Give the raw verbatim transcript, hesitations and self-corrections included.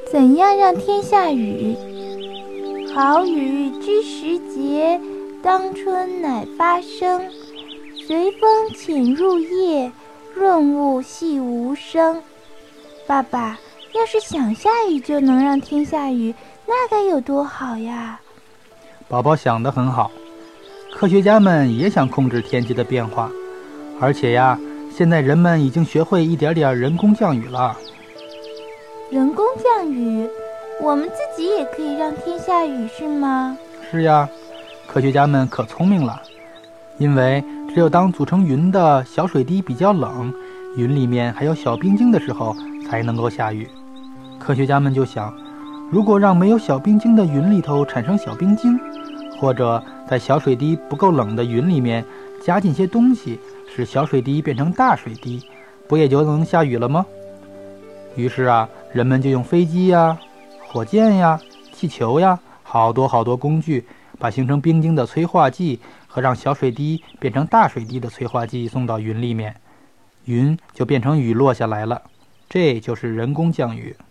怎样让天下雨？好雨知时节，当春乃发生。随风潜入夜，润物细无声。爸爸，要是想下雨就能让天下雨，那该有多好呀！ 宝宝想得很好，科学家们也想控制天气的变化，而且呀，现在人们已经学会一点点人工降雨了。 人工降雨？我们自己也可以让天下雨是吗？ 是呀，科学家们可聪明了，因为只有当组成云的小水滴比较冷，云里面还有小冰晶的时候才能够下雨。科学家们就想，如果让没有小冰晶的云里头产生小冰晶，或者在小水滴不够冷的云里面加进些东西，使小水滴变成大水滴，不也就能下雨了吗？于是啊，人们就用飞机呀、火箭呀、气球呀，好多好多工具，把形成冰晶的催化剂和让小水滴变成大水滴的催化剂送到云里面，云就变成雨落下来了。这就是人工降雨。